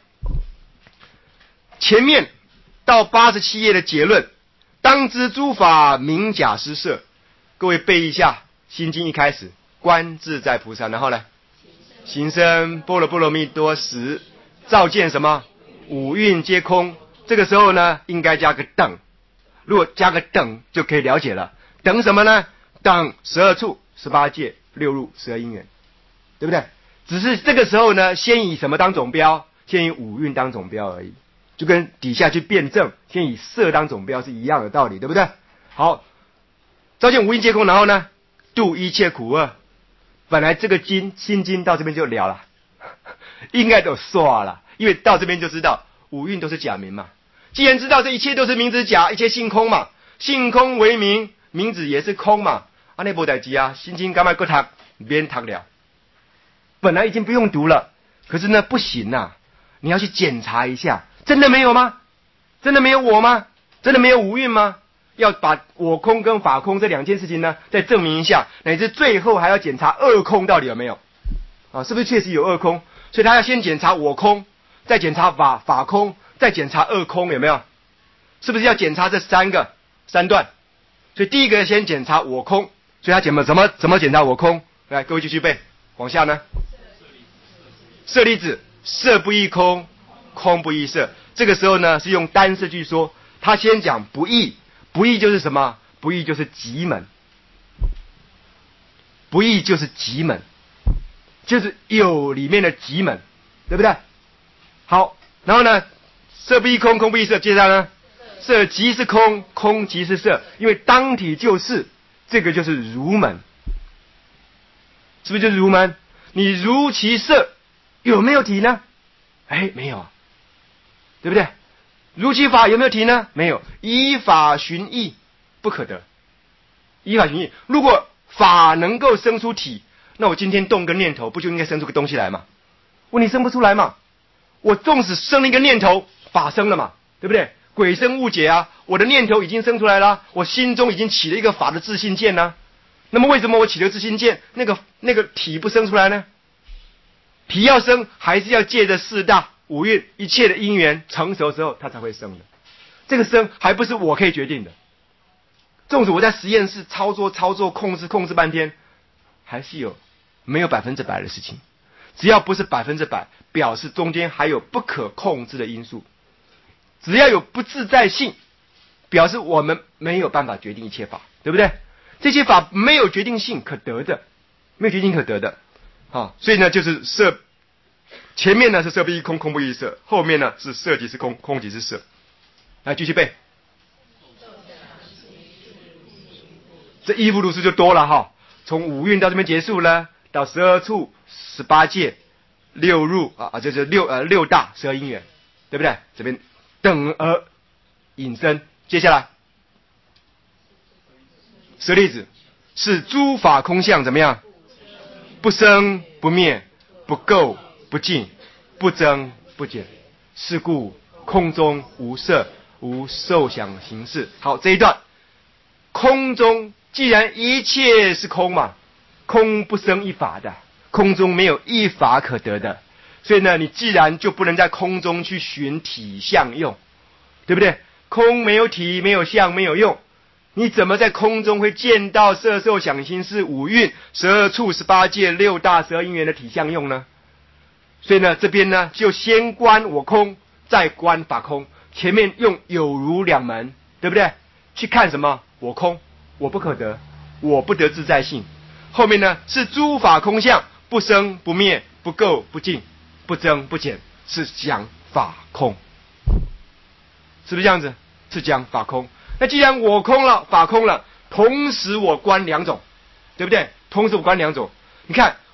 前面到八十七页的结论，当知诸法名假施设，各位背一下心经一开始，观自在菩萨，然后呢，行深般若波罗蜜多时，照见什么？五蕴皆空。这个时候呢，应该加个等，如果加个等就可以了解了。等什么呢？等十二处、十八界、六入、十二因缘，对不对？只是这个时候呢，先以什么当总标？先以五蕴当总标而已，就跟底下去辩证，先以色当总标是一样的道理，对不对？好，照见五蕴皆空，然后呢，度一切苦厄。本来这个经心经到这边就了了，应该都说了，因为到这边就知道五蕴都是假名嘛。既然知道这一切都是名字假，一切性空嘛，性空为名，名字也是空嘛，啊那没代志啊，心经干嘛搁读，免读了。本来已经不用读了，可是呢不行啊，你要去检查一下，真的没有吗？真的没有我吗？真的没有五蕴吗？要把我空跟法空这两件事情呢再证明一下，乃至最后还要检查二空到底有没有啊？是不是确实有二空？所以他要先检查我空，再检查法法空，再检查二空，有没有？是不是要检查这三个三段？所以第一个先检查我空，所以他怎么怎么怎么检查我空？来，各位继续背，往下呢，舍利子，色不异空，空不异色。这个时候呢是用单色句说，他先讲不异，不异就是什么？不异就是即门，不异就是即门，就是有里面的即门，对不对？好，然后呢，色不异空，空不异色，接下来呢，色即是空，空即是色，因为当体就是，这个就是如门，是不是就是如门？你如其色，有没有体呢？哎，没有，对不对？如其法有没有体呢？没有，依法寻义不可得。依法寻义，如果法能够生出体，那我今天动个念头，不就应该生出个东西来吗？问题生不出来嘛？我纵使生了一个念头，法生了嘛，对不对？鬼生物解啊，我的念头已经生出来了，我心中已经起了一个法的自性见呢、啊。那么为什么我起了自性见，那个那个体不生出来呢？体要生，还是要借着四大五蕴一切的因缘成熟之后，它才会生的。这个生还不是我可以决定的。纵使我在实验室操作操作控制控制半天，还是有没有百分之百的事情。只要不是百分之百，表示中间还有不可控制的因素。只要有不自在性，表示我们没有办法决定一切法，对不对？这些法没有决定性可得的，没有决定可得的。啊，所以呢，就是色，前面呢是色不异空，空不异色，后面呢是色即是空，空即是色。来继续背，这依复如是就多了哈。从五蕴到这边结束了，到十二处、十八界、六入啊啊，这是六呃六大十二因缘，对不对？这边等而引申，接下来舍利子，是诸法空相怎么样？不生不灭，不垢不净，不增不减。是故空中无色， 无受想行识。好，这一段空中既然一切是空嘛，空不生一法的，空中没有一法可得的，所以呢，你既然就不能在空中去寻体相用，对不对？空没有体，没有相，没有用，你怎么在空中会见到色受想行识五蕴、十二处、十八界、六大十二因缘的体相用呢？所以呢，这边呢就先观我空，再观法空。前面用有如两门，对不对？去看什么？我空，我不可得，我不得自在性。后面呢是诸法空相，不生不灭，不垢不净，不增不减，是讲法空，是不是这样子？是讲法空。那既然我空了，法空了，同时我观两种，对不对？同时我观两种。你看